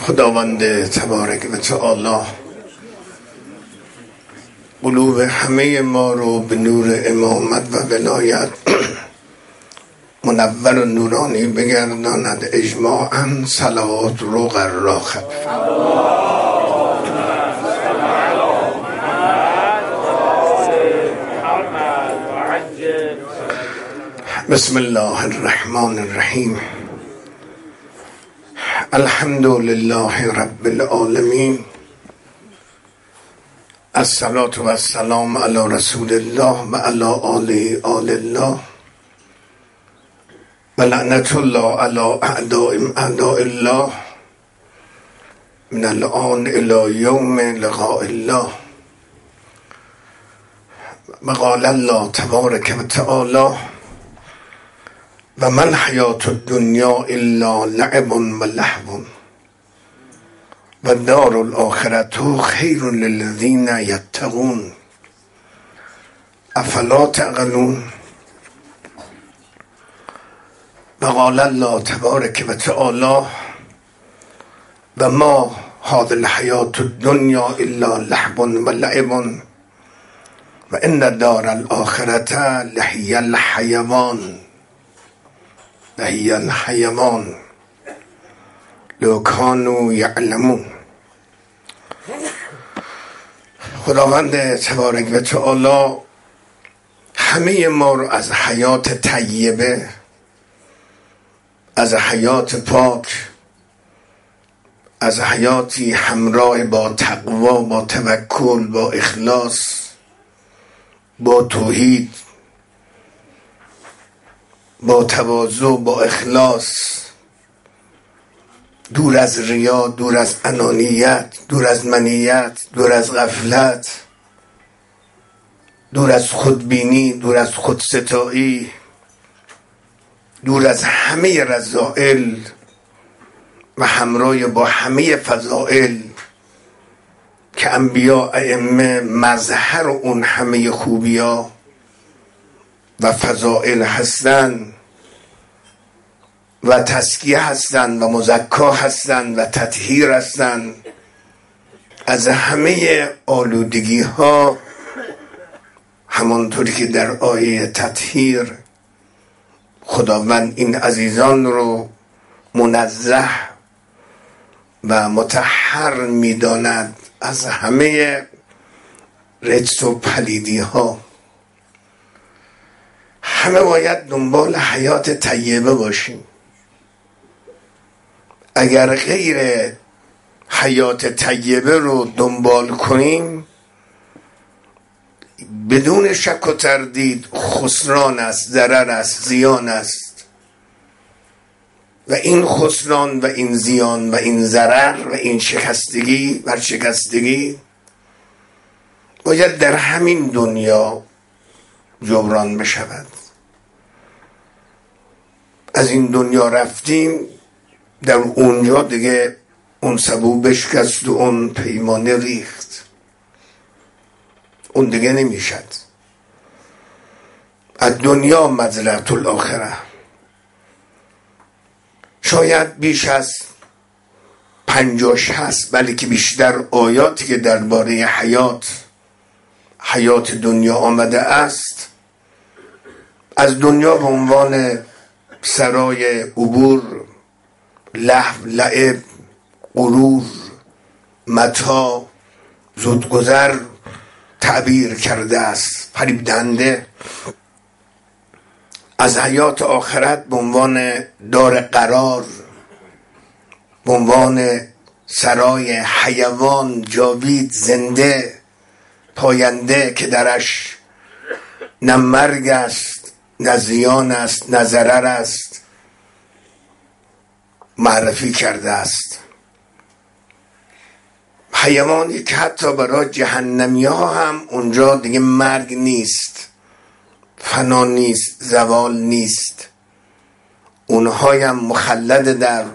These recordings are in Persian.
خداوند تبارک و تعالی قلوب همه ما رو به نور امامت و ولایت منور و نورانی بگرداند اجماعاً. صلوات رو قراخت. بسم الله الرحمن الرحیم. الحمد لله رب العالمین. الصلاة و السلام علی رسول الله و علی آله آل الله و لعنت الله علی اعداء الله من الآن الی یوم لقاء الله. و قال الله تبارک و تعالی و ما الحیاة الدنیا الا لعب و لهو و دار الاخرة خیر للذین یتقون افلا تعقلون. و قال الله تبارک و تعالی و ما هذه الحیاة الدنیا الا لهو و لعب و ان دار الاخرة لهی الحیوان لو کانوا یعلمون. خداوند تبارک و تعالی همه ما رو از حیات طیبه، از حیات پاک، از حیاتی همراه با تقوا، با توکل، با اخلاص، با توحید، با تواضع، با اخلاص، دور از ریا، دور از انانیت، دور از منیت، دور از غفلت، دور از خودبینی، دور از خودستایی، دور از همه رذائل و همراه با همه فضائل که انبیا ائمه مظهر اون همه خوبیا و فضائل هستند و تزکیه هستند و مزکا هستند و تطهیر هستند از همه آلودگی ها، همانطوری که در آیه تطهیر خداوند این عزیزان رو منزه و مطهر می‌داند از همه رجس و پلیدی ها. همه باید دنبال حیات طیبه باشیم. اگر غیر حیات طیبه رو دنبال کنیم بدون شک و تردید خسران است، ضرر است، زیان است. و این خسران و این زیان و این ضرر و این شکستگی باید در همین دنیا جبران بشود. از این دنیا رفتیم، در اونجا دیگه اون سبو بشکست و اون پیمانه ریخت، اون دیگه نمیشد. از دنیا مزرعة الاخره. شاید بیش از 50-60 بلکه بیشتر آیاتی که درباره حیات دنیا آمده است از دنیا به عنوان سرای عبور، لهو، لعب، غرور، متاع، زودگذر تعبیر کرده است، فریب دهنده. از حیات آخرت به عنوان دار قرار، به عنوان سرای حیوان جاوید، زنده، پاینده که درش نه مرگ است، نه زیان است، نه ضرر است، معرفی کرده است. حیوانی که حتی برای جهنمی ها هم اونجا دیگه مرگ نیست، فنا نیست، زوال نیست. اونها هم مخلد در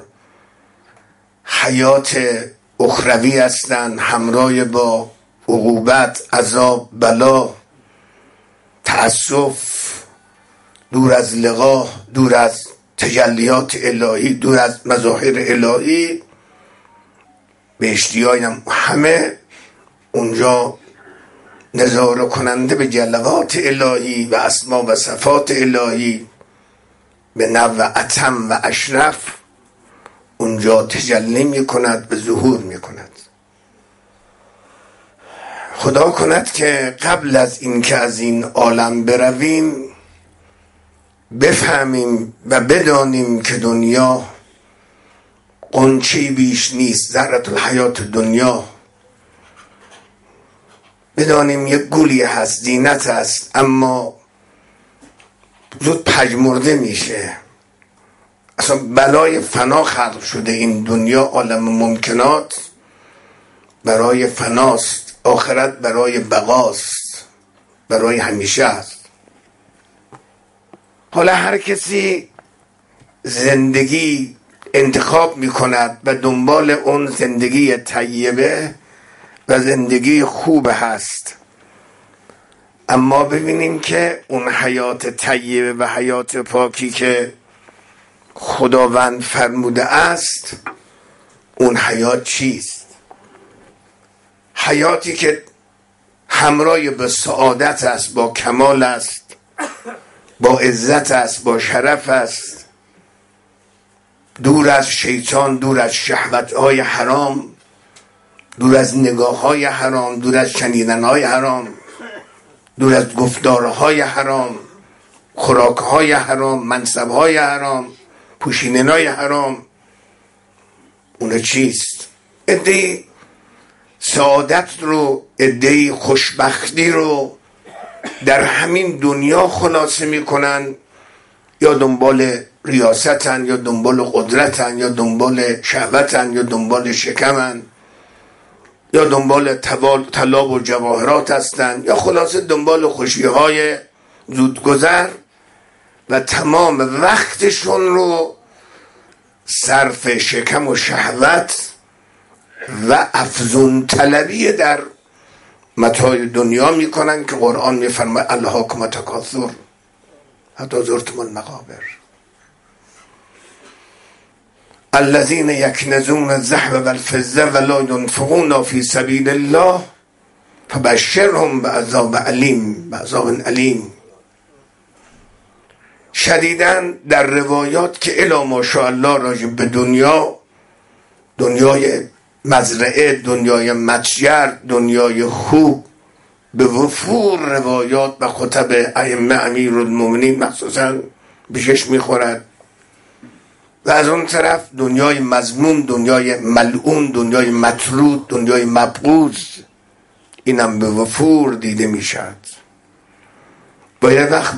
حیات اخروی هستند، همراه با عقوبت، عذاب، بلا، تأسف، دور از لقا، دور از تجلیات الهی، دور از مظاهر الهی، بهشتی‌ها هم همه اونجا نظاره کننده به جلوات الهی و اسما و صفات الهی به نوع اتم و اشرف اونجا تجلی می کند، به ظهور می کند. خدا کند که قبل از این که از این عالم برویم بفهمیم و بدانیم که دنیا قنچی بیش نیست، ذرة الحیات دنیا. بدانیم یک گولی هست، زینت هست، اما زود پژمرده میشه. اصلا بلای فنا خلق شده این دنیا، عالم ممکنات برای فناست، آخرت برای بقاست، برای همیشه است. حالا هر کسی زندگی انتخاب میکند و دنبال اون زندگی طیبه و زندگی خوب هست، اما ببینیم که اون حیات طیبه و حیات پاکی که خداوند فرموده است اون حیات چیست؟ حیاتی که همراه به سعادت است، با کمال است، با عزت است، با شرف است، دور از شیطان، دور از شهوت‌های حرام، دور از نگاه‌های حرام، دور از شنیدن‌های حرام، دور از گفتارهای حرام، خوراک‌های حرام، منصب‌های حرام، پوشیدن‌های حرام. اون چیست؟ عده‌ای سعادت رو، عده‌ای خوشبختی رو در همین دنیا خلاصه میکنن، یا دنبال ریاستن، یا دنبال قدرتن، یا دنبال شهوتن، یا دنبال شکمن، یا دنبال طلا و جواهرات هستن، یا خلاصه دنبال خوشیهای زودگذر و تمام وقتشون رو صرف شکم و شهوت و افزون طلبی در متاع دنیا میکنن که قرآن میفرماید الهاکم التکاثر حتی زرتم المقابر الذین یکنزون الذهب والفضة ولا ينفقون فی سبیل الله فبشرهم بعذاب علیم. شدیداً در روایات که الی ماشاءالله راجع به دنیای مزرعه، دنیای متجر، دنیای خوب، به وفور روایات و خطب ائمه امیرالمومنین مخصوصا بشش میخورد. و از اون طرف دنیای مذموم، دنیای ملعون، دنیای مطرود، دنیای مبغوض، اینم به وفور دیده میشد. باید وقت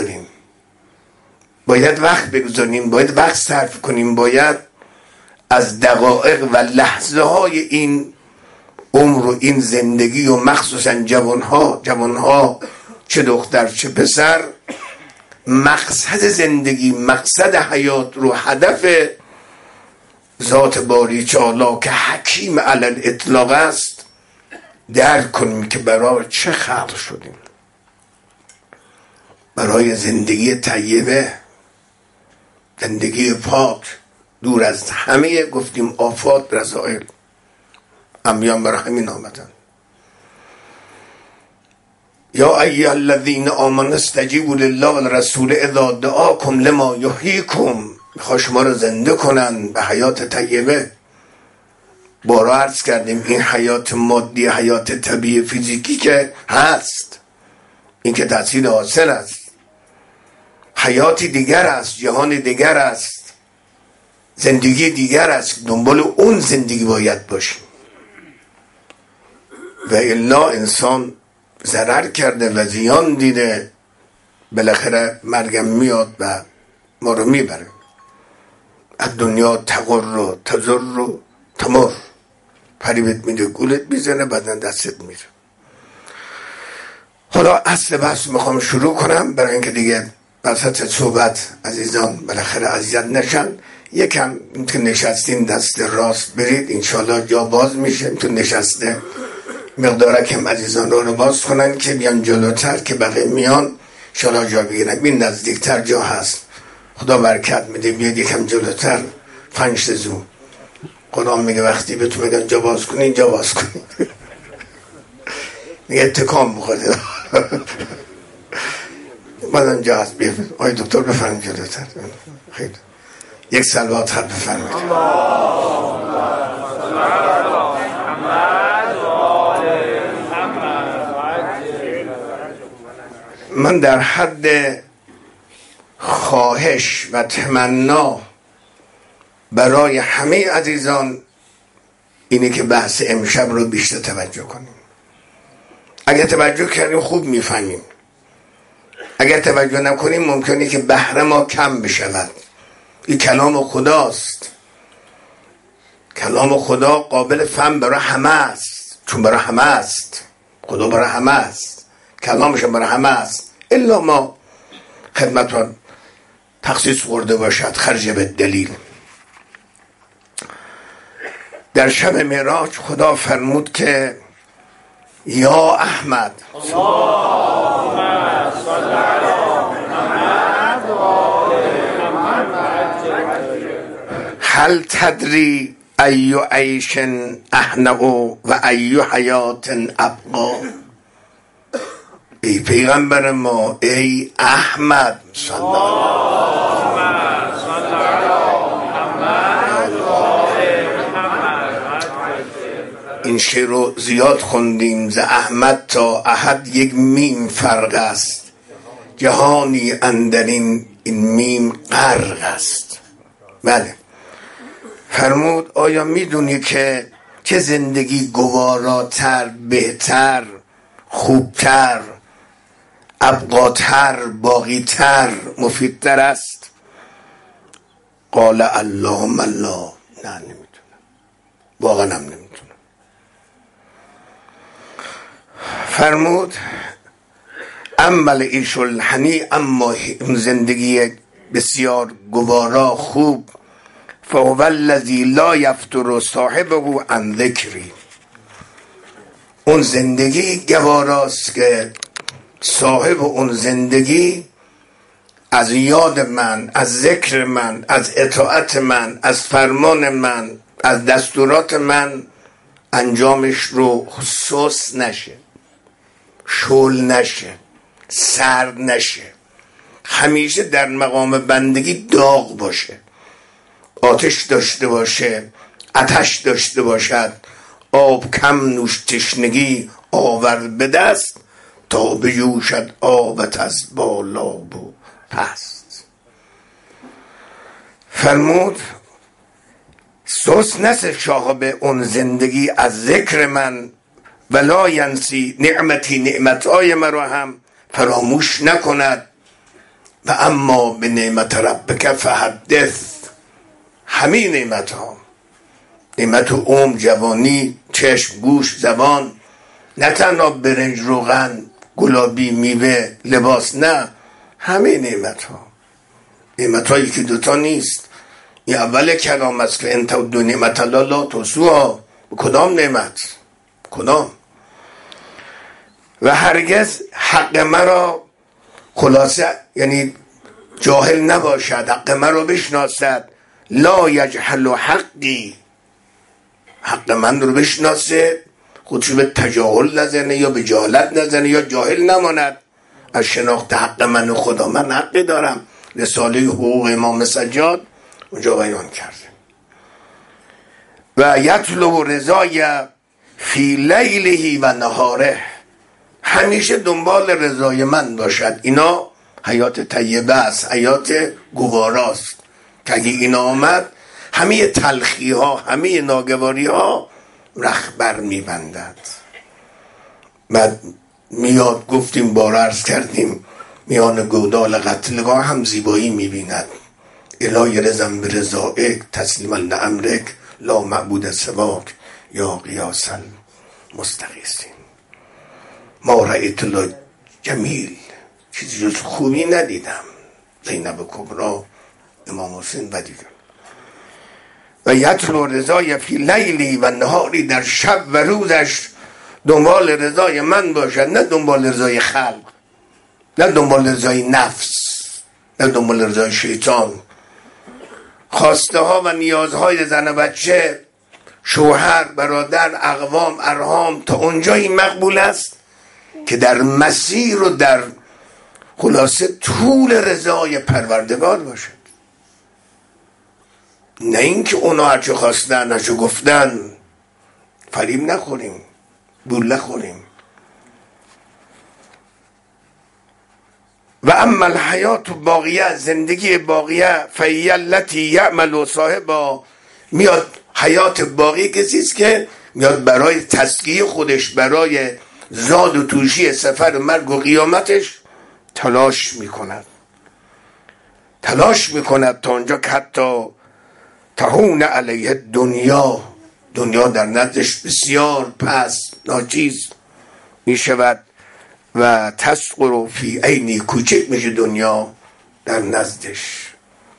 بگذاریم، باید وقت صرف کنیم، باید از دقایق و لحظه های این عمر و این زندگی و مخصوصا جوانها چه دختر چه پسر، مقصد زندگی، مقصد حیات رو، هدف ذات باری تعالی که حکیم علی الاطلاق است درک کنیم که برای چه خلق شدیم. برای زندگی طیبه، زندگی پاک، دور از همه گفتیم آفات، رذائل. انبیاء برای همین آمدن. یا ایها الذین آمنوا استجیبوا لله والرسول اذا دعاکم لما یحییکم. میخواد شما رو زنده کنن به حیات طیبه. بارا عرض کردیم این حیات مادی، حیات طبیعی فیزیکی که هست، این که تحصیل حاصل است، حیاتی دیگر است، جهان دیگر است، زندگی دیگر است. دنبال اون زندگی باید باشیم و الا انسان ضرر کرده و زیان دیده، بالاخره مرگم میاد و ما رو میبره. از دنیا تغر و تزر و تمر، فریبت میده، گولت میزنه، بعدن دستت میره. حالا اصل بحث میخوام شروع کنم برای اینکه دیگه وسط صحبت عزیزان بالاخره اذیت نشن. یکم اینتون نشستین دست راست برید، انشالله جا باز میشه. اینتون نشسته مقداره کم عزیزان رو باز کنن که بیان جلوتر که بقیه میان انشالله جا بگیرن. این نزدیکتر جا هست، خدا برکت میده. بیاد یکم جلوتر، 5 زو قرآن میگه وقتی به تو میگن جا باز کنی جا باز کنی. میگه اتکام میخواد. بعدن جا هست بیفت. آی دکتر بفرمید جلوتر. خیلی یک صلوات هم بفرمید. من در حد خواهش و تمنا برای همه عزیزان اینه که بحث امشب رو بیشتر توجه کنیم. اگر توجه کردیم خوب میفهمیم، اگر توجه نکنیم ممکنه که بهره ما کم بشود. این کلام خداست، کلام خدا قابل فهم برای همه است، چون برای همه است، خدا برای همه است، کلامش برای همه است، الا ما خدمتان تخصیص خورده باشد خرج به دلیل. در شب معراج خدا فرمود که یا احمد هل تدری ای عیش اهنأ و ای حیات ابقا. ای پیغمبر ما، ای احمد صلی الله این شعر رو زیاد خوندیم. ز احمد تا احد یک میم فرق است، جهانی اندرین این میم غرق است. بله فرمود آیا میدونی که چه زندگی گواراتر، بهتر، خوبتر، ابقاتر، باقیتر، مفیدتر است؟ قال اللهم لا. نه نمیتونم، واقعا هم نمیتونم. فرمود اما العیش الهنی، اما زندگی بسیار گوارا خوب، فهو الذی لا یفتر صاحبه عن ذکری. اون زندگی گواراست که صاحب اون زندگی از یاد من، از ذکر من، از اطاعت من، از فرمان من، از دستورات من انجامش رو سست نشه، شل نشه، سرد نشه، همیشه در مقام بندگی داغ باشه، آتش داشته باشه، آتش داشته باشد، آب کم نوش تشنگی آور به دست، تا بیوشد آبت از بالا و پست. فرمود سوس نسه شاهب اون زندگی از ذکر من، ولا ینسی نعمتی، نعمتهای مرا هم فراموش نکند. و اما به نعمت ربک فحدث. همین نعمت ها، نعمت عمر، جوانی، چشم، گوش، زبان، نه تنها برنج، روغن، گلابی، میوه، لباس، نه همه نعمت ها. نعمت هایی که دوتا نیست. این اول کلام است که انت دو نعمت الله لا تحصوها. کدام نعمت؟ کدام؟ و هرگز حق مرا، خلاصه یعنی جاهل نباشد، حق مرا بشناسد. لا یجهل حقی، حق من رو بشناسه، خودش به تجاهل نزنه یا به جهالت نزنه یا جاهل نماند از شناخت حق من و خدا. من حقی دارم. رساله حقوق امام سجاد اونجا بیان کرده. و یطلب رضای فی لیله و نهاره، همیشه دنبال رضای من باشد. اینا حیات طیبه است، حیات گواراست که اگه اینا آمد همه تلخی ها، همه ناگواری ها رخبر میبندد. بعد میاد، گفتیم بار عرض کردیم، میان گودال قتلگاه هم زیبایی میبیند. الهی رزم به رضائک تسلیما لامرک لا معبود سواک یا قیاس المستغیثین. ما رأیت الله جمیل، چیزی جز خوبی ندیدم. زینب کبرا، امام حسین و دیگر. و یطلب رضای فی لیلی و نهاری، در شب و روزش دنبال رضای من باشد، نه دنبال رضای خلق، نه دنبال رضای نفس، نه دنبال رضای شیطان. خواسته ها و نیازهای زن و بچه شوهر، برادر، اقوام، ارحام، تا اونجایی مقبول است که در مسیر و در خلاصه طول رضای پروردگار باشد، نه اینکه اونا هرچه خواستن هرچه گفتن فریب نخوریم، بول نخوریم. و اما الحیات باقیه، زندگی باقیه، فهی التی یعمل صاحبها، میاد حیات باقی کسی است که میاد برای تسکیه خودش، برای زاد و توشی سفر مرگ و قیامتش تلاش میکند تا اونجا که حتی تهون علیه دنیا در نزدش بسیار پس ناچیز میشود و تسقر فی عینی، کوچک میشه دنیا در نزدش،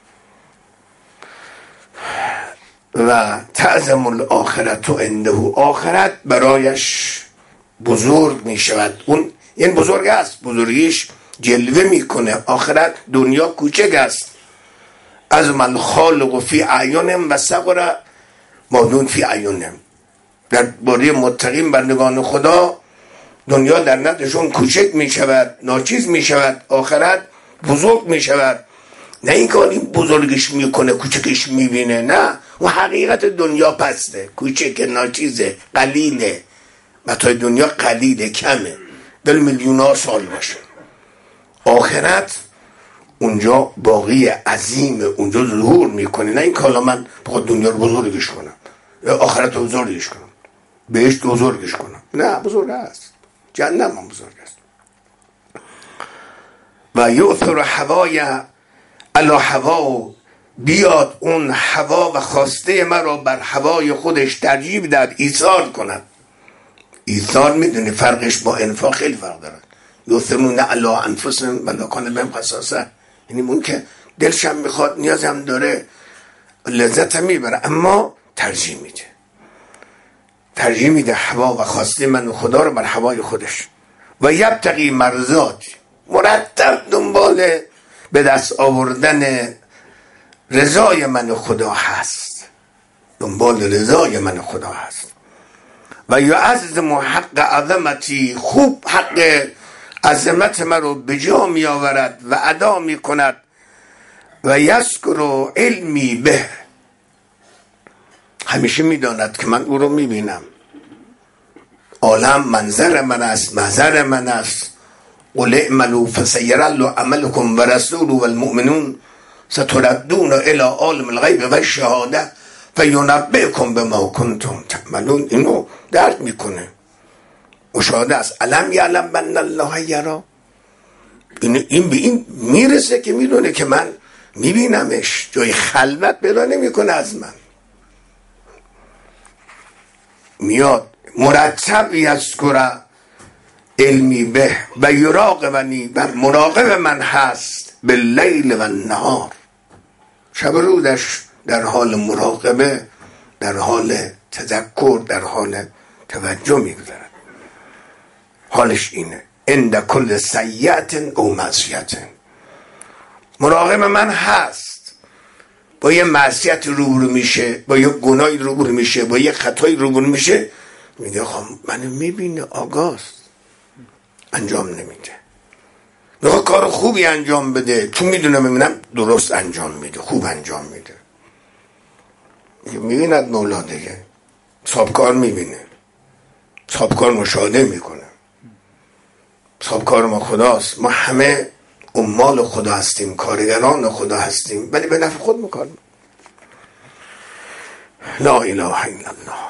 و تعظم الاخرت عنده، آخرت برایش بزرگ میشود. اون این بزرگ است، بزرگیش جلوه میکنه. آخرت، دنیا کوچک است. از من خالق فی اعینم و صغر مادون فی اعینم. در باره متقین بندگان خدا دنیا در نزدشون کوچک میشود، ناچیز میشود، آخرت بزرگ میشود. نه اینکه این بزرگش میکنه کوچکش میبینه، نه، اون حقیقت دنیا پسته، کوچک، ناچیزه، قلیله. متاع دنیا قلیله، کمه، دل میلیون‌ها سال باشه. آخرت اونجا باقی عظیمه، اونجا ظهور میکنه. نه این که حالا من بخواد دنیا رو بزرگش کنم یا آخرت رو بزرگش کنم، بهشت بزرگش کنم، نه، بزرگ است، جهنم هم بزرگ است. و یؤثر هوای علی هوا، بیاد اون هوا و خواسته مرا بر هوای خودش ترجیح داد، ایثار کند. ایثار میدونی فرقش با انفاق خیلی فرق داره. یؤثرون علی انفسهم ولا کان بهم خصاصه، یعنی اون که دلش هم میخواد، نیاز هم داره، لذت هم میبره، اما ترجیح میده هوا و خواسته من و خدا رو بر هوای خودش. و یبتغی مرضات، مرتب دنبال به دست آوردن رضای من و خدا هست، دنبال رضای من و خدا هست. و یعظم حق عظمتی، خوب حق عظمت من رو به جا می آورد و ادا می کند. و یذکر علمی به، همیشه می داند که من او رو می بینم. عالم منظر من است، محضر من است. قل اعملوا فسيرى الله عملكم ورسوله والمؤمنون ستردون الى عالم الغیب و الشهاده فینبئکم بما کنتم تعملون. اینو درک میکنه، مشاهده است. علم یعلم بان الله یرا، این به این میرسه که میدونه که من میبینمش، جای خلوت پیدا نمیکنه از من. میاد مرتب یذکر علمی به و یراقبنی، و مراقب من هست، باللیل و النهار، شب و رودش در حال مراقبه، در حال تذکر، در حال توجه میگذارد. حالش اینه، عند کل سیئة او معصیة، مراقب من هست. با یه معصیت روبرو میشه، با یه گناهی روبرو میشه، با یه خطایی روبرو میشه، میگه خب منو میبینه، آگاست، انجام نمیده. میخواد کار خوبی انجام بده، چون میدونه میبینم درست انجام میده، خوب انجام میده. میبیند مولا دیگه، صاحبکار میبینه، صاحبکار مشاهده میکنه. صاحبکار ما خداست، ما همه عمال خدا هستیم، کارگران خدا هستیم، ولی به نفع خود میکنیم. لا اله الا الله.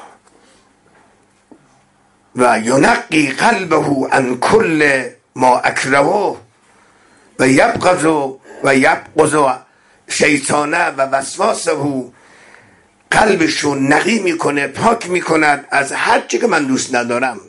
و ینقی قلبه عن کل ما اکرهه و یبغض شیطانه و وسواسه، قلبشو نقی میکنه، پاک میکند از هر چی که من دوست ندارم.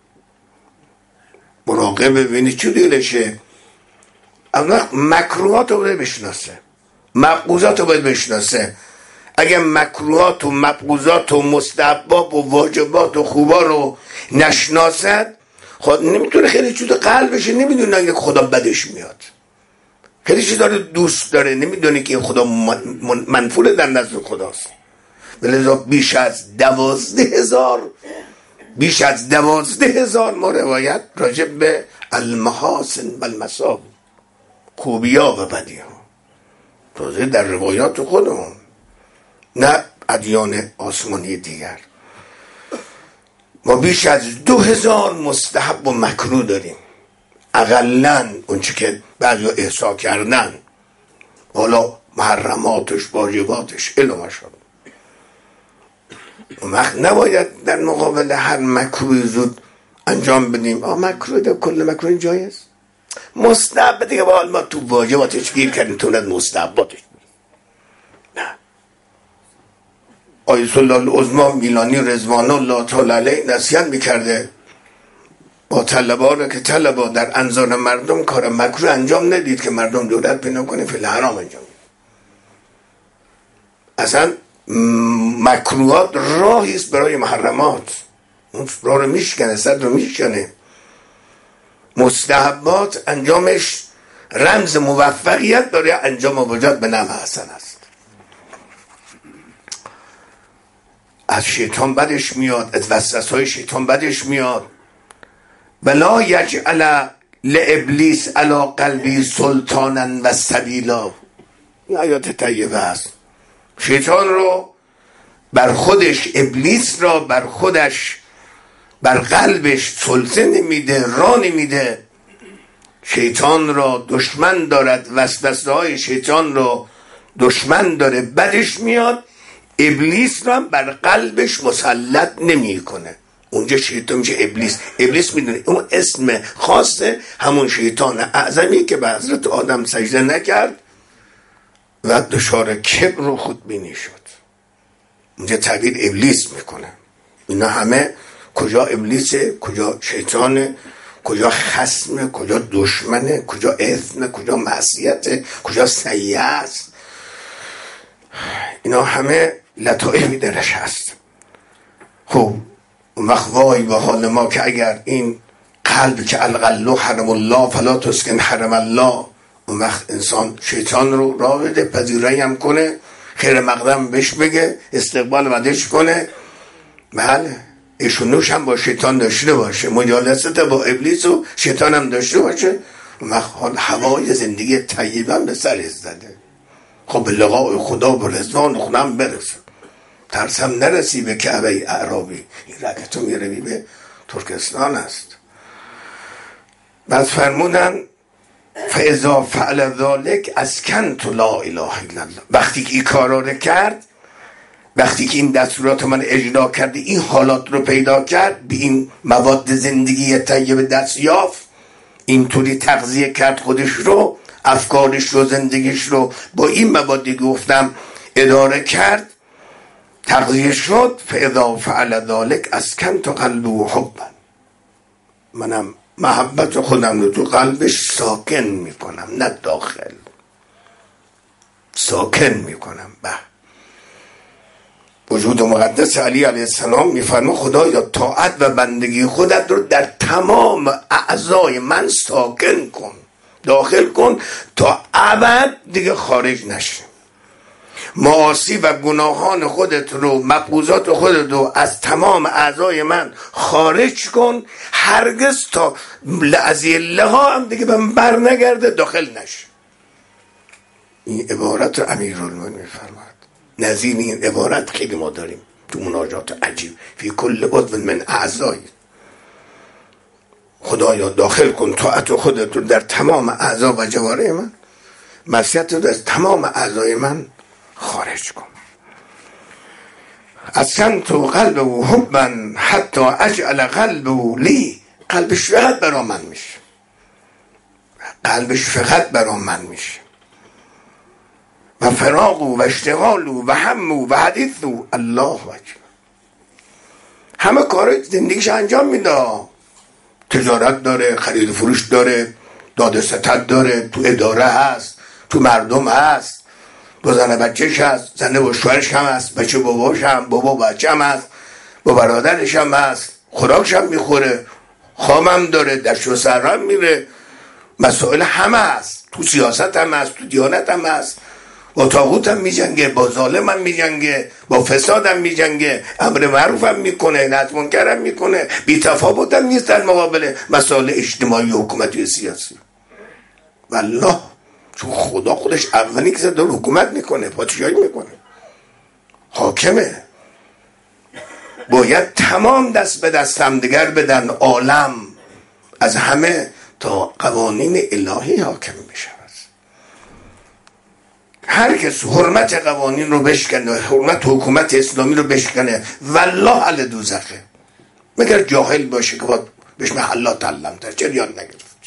مراقبه، ببینی چی دلشه. اما مکروهات رو باید بشناسه، مبغوضات رو باید بشناسه. اگه مکروهات و مبغوضات و مستحبات و واجبات و خوبا رو نشناسد، خود نمیتونه خیلی چیز قلبشه، نمیدونه اگه خدا بدش میاد. خیلی چیز داره دوست داره، نمیدونه که خدا منفور در نزد خداست. ولذا بیش از 12,000 ما روایت راجع به المحاسن و المساوی، خوبی ها و بدی ها، تازه در روایات خودمون، نه ادیان آسمانی دیگر. ما بیش از 2000 مستحب و مکروه داریم، اقلن اونچه که بعضی احصا کردن، حالا محرماتش واجباتش علم شد. وقت نباید در مقابل هر مکروه زود انجام بدیم. مکروه ده کل مکروه جایز، مستحب دیگه با ما تو واجباتش گیر کردیم، تو ند مستحباتش. نه، آیت الله العظمی میلانی رضوان الله تعالی علیه نصیحت میکرده با طلبا که طلبا در انظار مردم کار مکروه انجام ندید که مردم دولت پیدا کنه فی الحرام انجام. اصلا مکروهات راهی است برای محرمات، اون راه رو میشکنه، صد رو میشکنه. مستحبات انجامش رمز موفقیت داره، انجام وجود به نام حسن است. از شیطان بدش میاد، از وسوسه‌های شیطان بدش میاد. ولا یجعل لابلیس علی قلبی سلطانا و سبیلا. این آیات طیبه است. شیطان رو بر خودش، ابلیس را بر خودش، بر قلبش سلطه نمیده، راه نمیده. شیطان را دشمن دارد، وسوسه های شیطان را دشمن داره، بدش میاد. ابلیس را بر قلبش مسلط نمی کنه. اونجا شیطان میشه ابلیس. ابلیس میدونه اون اسم خاصه همون شیطان اعظمی که به حضرت آدم سجده نکرد و دچار کبر و خودبینی شد. اونجا تعبیر ابلیس میکنه. اینا همه کجا ابلیسه، کجا شیطانه، کجا خصمه، کجا دشمنه، کجا اثمه، کجا معصیته، کجا سیئه است. اینا همه لطائفی درش هست. خب اون وقت وای به حال ما که اگر این قلب که القلب حرم الله فلا تسکن حرم الله، اون وقت انسان شیطان رو راه بده، پذیرایی هم کنه، خیر مقدم بهش بگه، استقبال بدش کنه. بله، ایشونوش هم با شیطان داشته باشه، مجالست با ابلیس و شیطان هم داشته باشه. اون وقت هوای زندگی طیبه هم به سر زده. خب به لقاء خدا و رضوان خودم برسه. ترسم نرسی به کعبه اعرابی. این رکتو میروی به ترکستان است. بعد فرمودن فاذا فعل ذلك اسکنت لا اله الا الله. وقتی که این کارا رو کرد، وقتی که این دستورات من اجرا کرد، این حالات رو پیدا کرد، به این مواد زندگی طیب دست یافت، اینطوری تغذیه کرد خودش رو، افکارش رو، زندگیش رو با این موادی گفتم اداره کرد، تغذیه شد. فاذا فعل ذلك اسکنت قلبه حبا. منم محبت خودم رو تو قلبش ساکن میکنم، نه داخل، ساکن میکنم. وجود مقدس علی علیه السلام میفرما خدایا طاعت و بندگی خودت رو در تمام اعضای من ساکن کن، داخل کن تا ابد دیگه خارج نشه. معاصی و گناهان خودت رو، مفروضات خودت رو از تمام اعضای من خارج کن، هرگز تا لحظه لها هم دیگه به من بر نگرده، داخل نشه. این عبارت رو امیرالمومنین میفرماد. نظیر این عبارت خیلی ما داریم تو مناجات عجیب. فی کل عضو من اعضای، خدایا داخل کن طاعت خودت رو در تمام اعضا و جوارح من، معصیت رو از تمام اعضای من خارج کن. اسکنت قلبه حبا حتی اجعل قلبه لی. قلبش فقط برا من میشه، قلبش فقط برا من میشه. و فراغ و اشتغال و هم و حدیث الله اکبر. همه کار زندگیش انجام میده. تجارت داره، خرید فروش داره، داد ستد داره، تو اداره هست، تو مردم هست، با زن بچهش هست، زن با شوهرش هم هست، بچه باباش هم، بابا بچه هم هست، با برادرش هم هست، خوراکش هم میخوره، خواب هم داره، دشت و سر هم میره، مسائل همه هست، تو سیاست هم هست، تو دیانت هم هست، با طاغوت هم میجنگه، با ظالم هم میجنگه، با فساد هم میجنگه، امر معروف هم میکنه، نهی از منکر هم میکنه، بی تفاوت هم نیست در مقابل مسائل اجتماعی و حکومتی و سیاسی. والله چون خدا خودش اولی که داره حکومت میکنه، پادشاهی میکنه، حاکمه. باید تمام دست به دست هم دیگر بدن، عالم از همه، تا قوانین الهی حاکم بشه. هر کس حرمت قوانین رو بشکنه، حرمت حکومت اسلامی رو بشکنه، والله اهل دوزخه. مگر جاهل باشه که باید بهش محلات علم تر چه یاد نگرفت.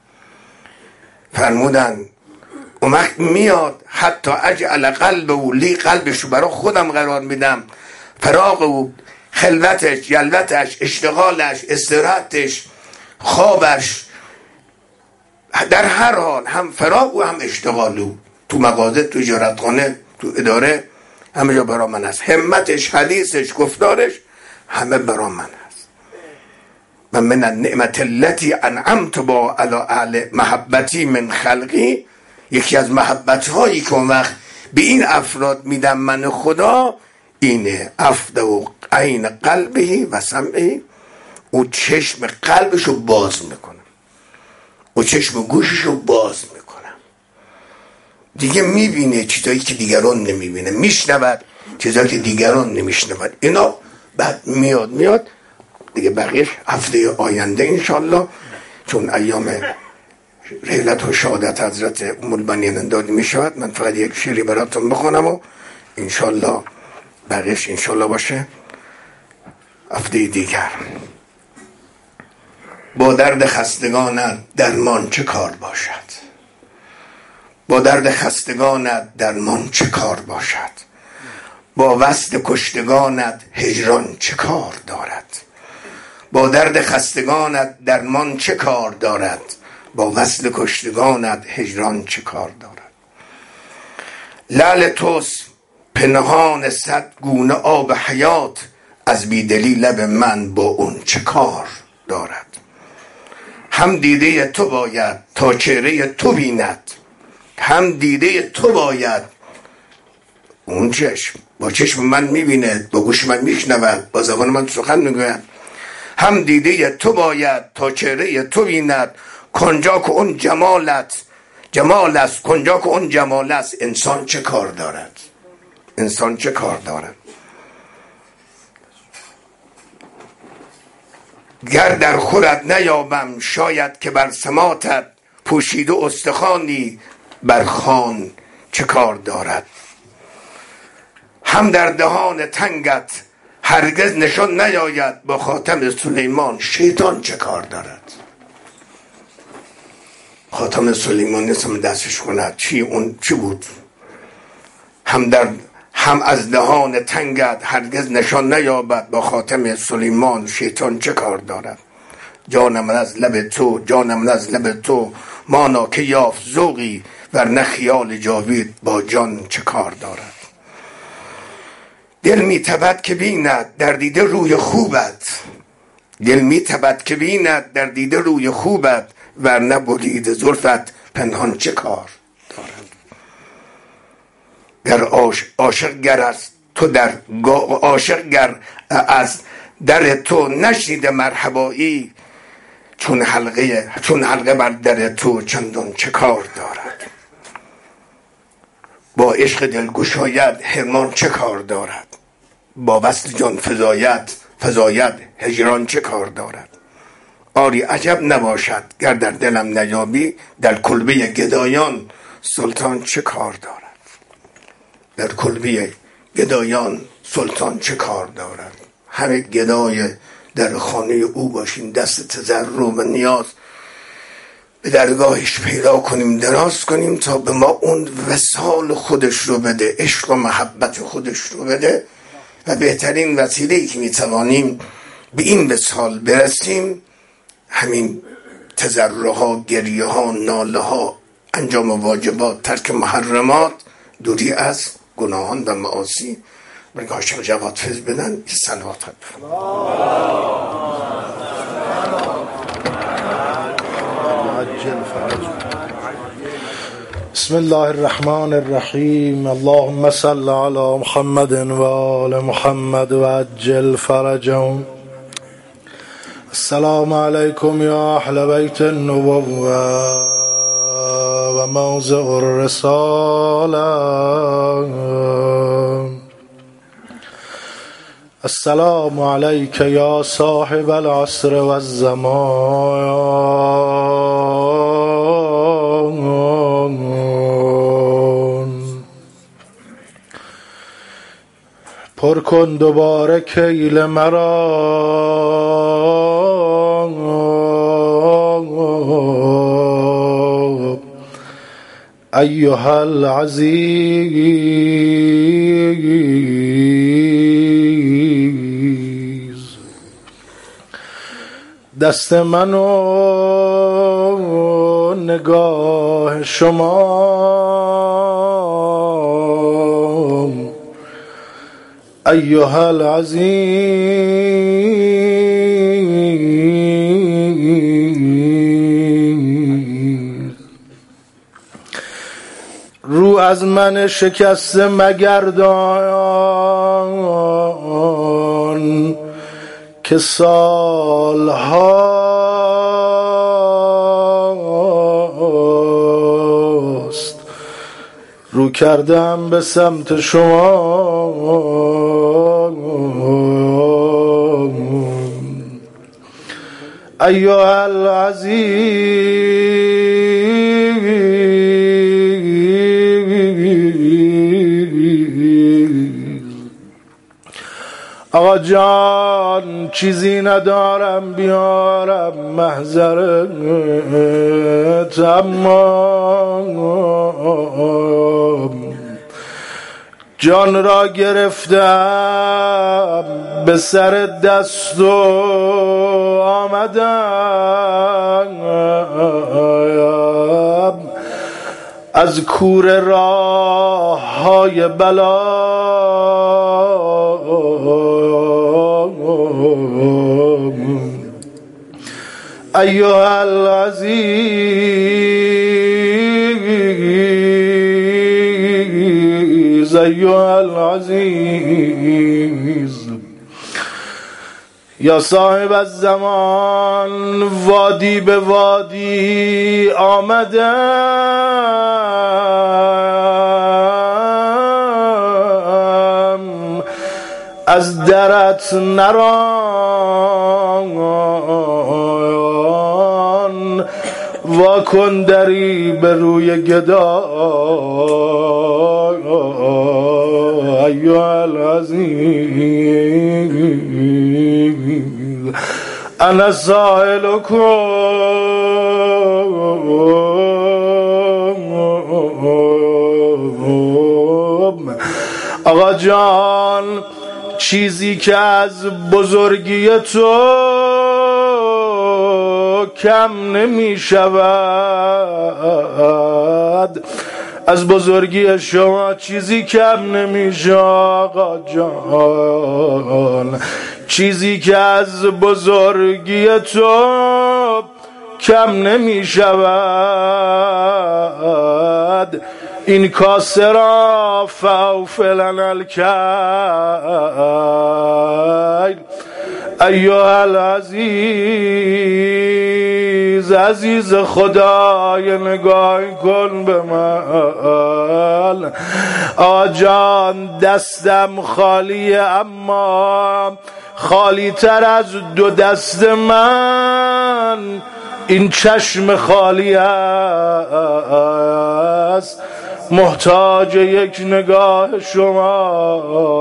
فرمودن اون وقت میاد حتی اجعل قلب او لی، قلبش رو برای خودم قرار میدم، فراغ او، خلوتش، یلوتش، اشتغالش، استراحتش، خوابش، در هر حال هم فراغ و هم اشتغال او، تو مغازه، تو اجارتخانه، تو اداره، همه جا برا من هست. همتش، حدیثش، گفتارش همه برا من هست. و من النعمت التي انعمت با علی اهل محبتی من خلقی، یکی از محبت هایی که اون وقت به این افراد میدم من خدا اینه، افدو عین قلبی و سمعی، او چشم قلبشو باز میکنم، او چشم گوششو باز میکنم، دیگه میبینه چیزایی که دیگران نمیبینه، میشنود چیزایی که دیگران نمیشنود. اینا بعد میاد دیگه بقیهش هفته آینده انشالله، چون ایام ریلت و شهادت حضرت ام البنین داده میشود. من فقط یک شعری براتون بخونم و انشالله بقیهش انشالله باشه هفته دیگر. با درد خستگانت درمان چه کار باشد، با درد خستگانت درمان چه کار باشد، با وصل کشتگانت هجران چه کار دارد، با درد خستگانت درمان چه کار دارد، با وصل کشتگانت هجران چه کار دارد. لعل توست پنهان 100 گونه آب حیات، از بیدلی لب من با اون چه کار دارد. هم دیده تو باید تا چهره تو بیند، هم دیده تو باید، اون چشم با چشم من میبینه، با گوش من میشنود، با زبان من سخن میگوید. هم دیده تو باید تا چهره تو بیند، کنجا که اون جمال است، کنجا که اون جمال است، انسان چه کار دارد، انسان چه کار دارد. گر در خورت نیابم شاید که بر سماطت، پوشیده استخوانی بر خوان چه کار دارد. هم در دهان تنگت هرگز نشان نیاید، با خاتم سلیمان شیطان چه کار دارد. خاتم سلیمان نیستم دستش کند، اون چی بود. هم از دهان تنگت هرگز نشان نیابد، با خاتم سلیمان شیطان چه کار دارد. جانم از لب تو، جانم از لب تو، مانا که یافت ذوقی، ورنه خیال جاوید با جان چه کار دارد. دل میتبد که بیند در دیده روی خوبت، دل میتبد که بیند در دیده روی خوبت، ورنه برید زلفت پنهان چه کار دارد. گر عاشق گر از تو عاشق گر از در تو نشنیده مرحبایی، چون حلقه بر در تو چندان چه کار دارد. با عشق دلگشایت حرمان چه کار دارد، با وصل جان فزایت هجران چه کار دارد. آری عجب نباشد گر در دلم نیابی، در کلبه گدایان سلطان چه کار دارد. در کلبه گدایان سلطان چه کار دارد. همه گدای در خانه او باشیم، دست تضرع و نیاز به درگاهش پیدا کنیم، دراز کنیم تا به ما اون وصال خودش رو بده، عشق و محبت خودش رو بده. و بهترین وسیله‌ای که میتوانیم به این وصال برسیم همین تضرع ها، گریه ها، ناله ها، انجام واجبات، ترک محرمات، دوری از گناهان و معاصی. برای هاشم جواد فیض بدن یه صلوات بسم الله الرحمن الرحیم. اللهم صل علی محمد و آل محمد و عجل فرجهم. السلام علیکم یا اهل بیت النبوة و موضع الرسالة. السلام علیک یا صاحب العصر و الزمان. پر کن دوباره کیل مرا ایها العزیز. دست منو نگاه شما ایها العزیز. رو از من شکسته مگردان که سالهاست رو کردم به سمت شما. ایها العزیز. آقا جان چیزی ندارم بیارم محضرت، اما جان را گرفتم به سر دست و آمدم از کور راه های بلا. ایها العزیز. ایها العزیز. یا صاحب الزمان وادی به وادی آمدم از درت نران واکن دری به روی گدا. ایها العزیز. انا سائلکم آقا جان چیزی که از بزرگی تو کم نمی شود، از بزرگی شما چیزی کم نمیشه آقا جان. چیزی که از بزرگی تو کم نمی شود، این کاسه را فاوفلن الکیل. ایها العزیز. عزیز خدای نگاه کن به من. آجان دستم خالیه، اما خالی تر از دو دست من این چشم خالی است، محتاج یک نگاه شما.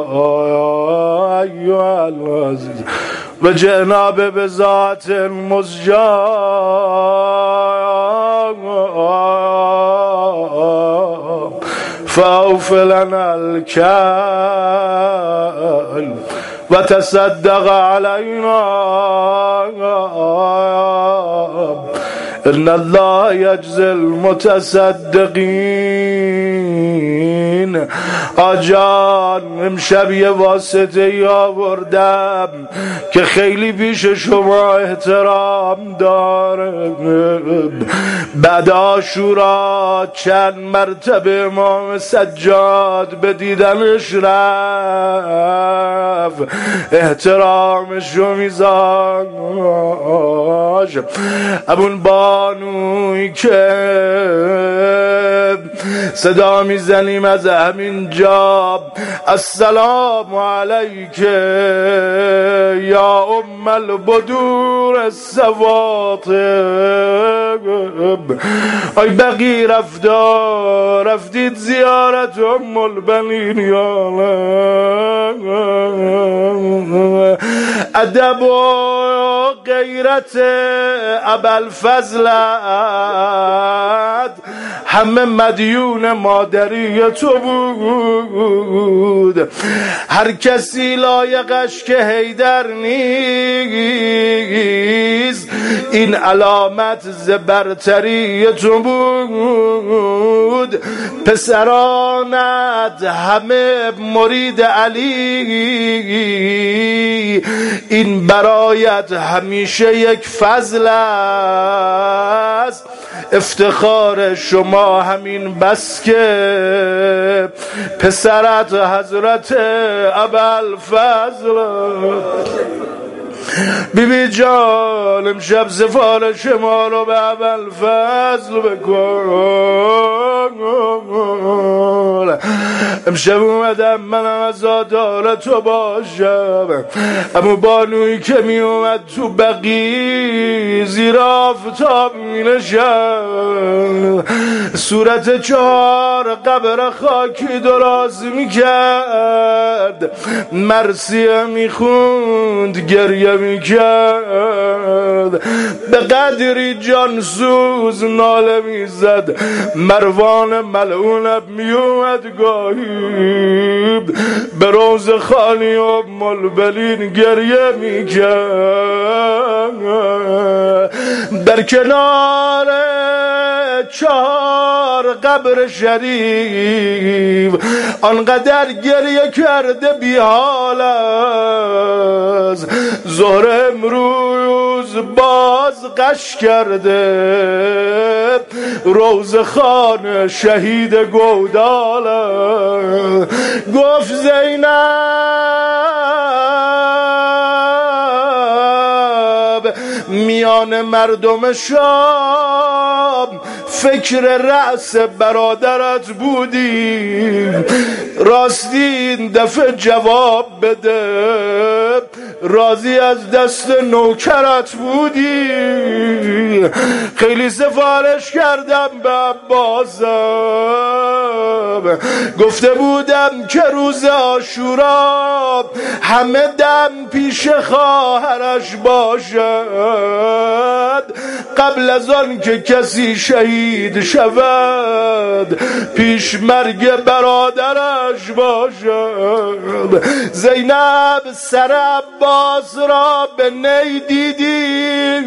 ایها العزیز. و جناب به ذات مزجا فاوفلن الکل و تصدق علینا. ان الله یجزی المتصدقین. ببین آجان امشب یه واسطه ای آوردم که خیلی پیش شما احترام داره. بعد عاشورا چند مرتبه امام سجاد به دیدنش رفت، احترامش رو میذاشت. همون بانوی که صدا میزنیم از همین جا السلام علیک یا ام البدور السواطب، ای بقی رفتید زیارت ام البنین یا ادب و غیرت ابوالفضلت همه مدیون مادری تو بود. هر کسی لایقش که حیدر نیست، این علامت زبرتری تو بود. پسرانت همه مرید علی، این برایت همیشه یک فضل است. افتخار شما همین بس که پسرت حضرت ابوالفضل. بیبی جان امشب سفارش ما رو به ابوالفضل بکن. امشب اومدم من عزادار تو باشم. اما بانویی که می اومد تو بقی زیر آفتاب می نشد، صورت 4 قبر خاکی دراز می کرد، مرثیه می خوند، گریه می کرد، به قدری جانسوز ناله می زد. مروان ملعونم می اومد گاهی به روز خانی ام البنین گریه می کرد. در کنار 4 قبر شریف آنقدر گریه کرده بی حال است. ظهر امروز باز قش کرده روزخان شهید گودال. گفت زینب میان مردم شام فکر رأس برادرت بودی، راستی این دفعه جواب بده، راضی از دست نوکرت بودی؟ خیلی سفارش کردم به عباسم، گفته بودم که روز عاشورا همه دم پیش خواهرش باشد، قبل از آن که کسی شهید شود پیش مرگ برادرش باشد. زینب سر عباس را به نی دیدی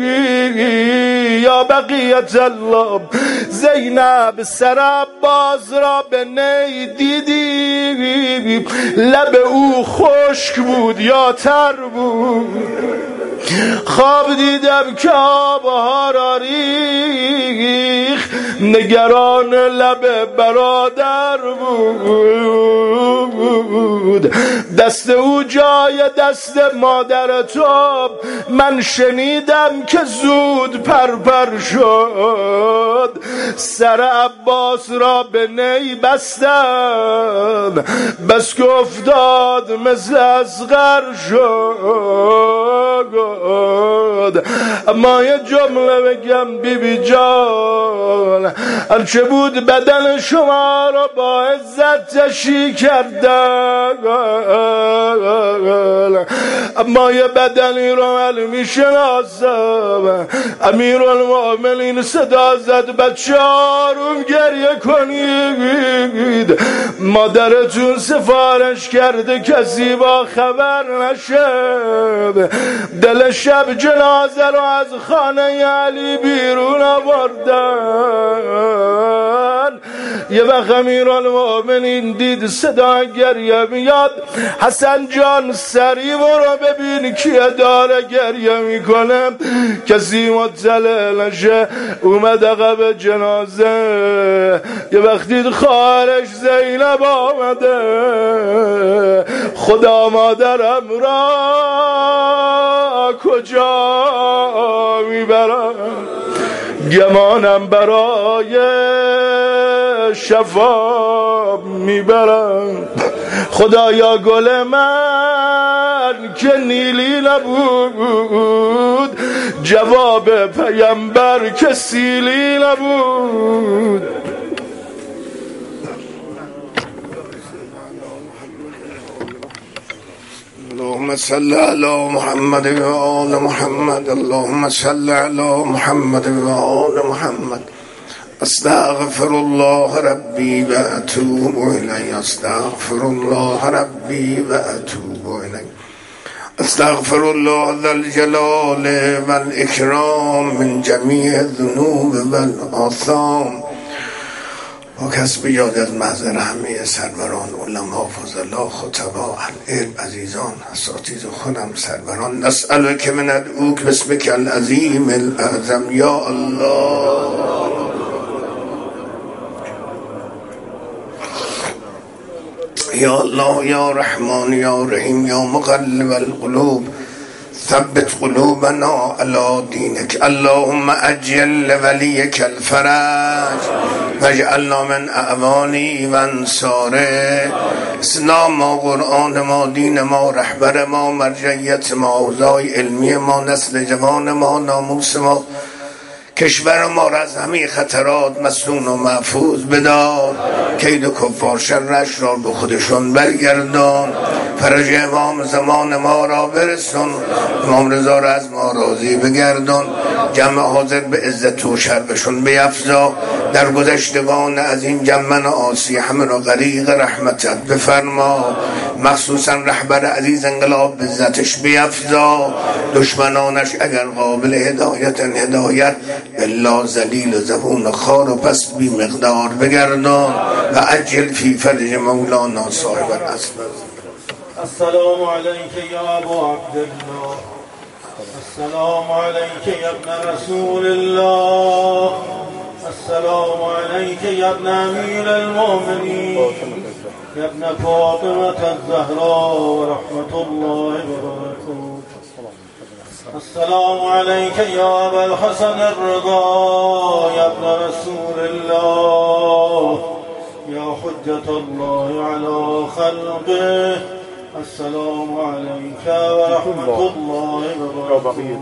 یا بقیت الله؟ زینب سر عباس را به نی دیدی؟ لب او خشک بود یا تر بود؟ خواب دیدم که آبها را ریخت، نگران لب برادر بود. دست او جای دست مادر تو، من شنیدم که زود پرپر شد. سر عباس را به نی بستم، بس که افتاد مثل اصغر شد. اما یه جمله بگم بیبی جان، هرچه بود بدن شما را با عزت تشییع کردن، اما یه بدنی رو من میشناسم. امیرالمؤمنین صدا زد بچه آروم گریه کنید، مادرتون سفارش کرده کسی با خبر نشه. دل شب جنازه رو از خانه علی بیرون آوردن، یه وقت امیرالمومنین دید صدا گریه میاد. حسن جان سری برو ببین کیه داره گریه میکنه. کسی مطلع نشه. اومد عقب جنازه. یه وقت دید خالش زینب آمده. خدا مادرم را کجا میبرم؟ گمانم برای شفا میبرم. خدایا گل من که نیلی نبود، جواب پیامبر که سیلی نبود. اللهم صل على محمد و آل محمد. اللهم صل على محمد و آل محمد. استغفر الله ربی و اتوب الیه. استغفر الله ربی و اتوب الیه. استغفر الله ذا الجلال والاکرام من جمیع الذنوب والآثام. و کسب یاد از محضر همه سروران علما فضلا خطبا العلم عزیزان اساتید خودم سروران. نسألک من ادعوک باسمک العظیم الاعظم یا الله. یا الله یا رحمان یا رحیم یا مقلب القلوب ثبت قلوبنا على دینک. اللهم اجل لولیک الفرج واجعلنا من اعوانی و انصاره. اسلام ما، قرآن ما، دین ما، رهبر ما، مرجعیت ما، اوضاع علمی ما، نسل جوان ما، ناموس ما، کشور ما را از همه خطرات مصون و محفوظ بدار. کید و کفار شرش را به خودشون برگردان. فرج امام زمان ما را برسون. امام رضا را از ما راضی بگردان. جمع حاضر به عزت و شرفشون بیفزا. در گذشتگان از این جمع آسی همه را غریق رحمتت بفرما. مخصوصا رهبر عزیز انقلاب به عزتش بیفزا. دشمنانش اگر قابل هدایت الا ذلیل و زبون خار و پس بی مقدار بگردان. و عجل فی فرج مولانا صاحب الاصل. السلام علیک یا ابا عبدالله. السلام علیک یا ابن رسول الله. السلام علیک یا ابن امیر المؤمنین یا ابن فاطمة الزهراء و رحمت الله و برکاته. السلام عليك يا أبا الحسن الرضا يا ابن رسول الله يا حجة الله على خلقه. السلام عليك ورحمة الله وبركاته.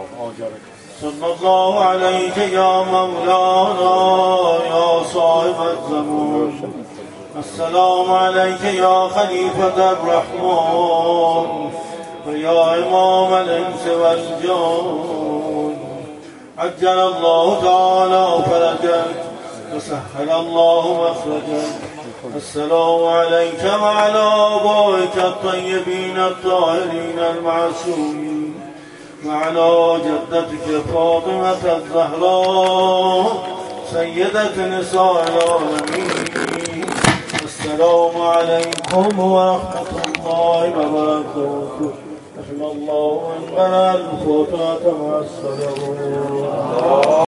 صلى الله عليك يا مولانا يا صاحب الزمان. السلام عليك يا خليفة الرحمن ويا إمام الإنس والجن. عجل الله تعالى فرجك وسهل الله مخرجك. السلام عليك وعلى آبائك الطيبين الطاهرين المعصومين وعلى جدتك فاطمة الزهراء سيدة نساء العالمين. السلام عليكم ورحمة الله وبركاته. رحم الله من قرأ الفاتحة مع الصلوات.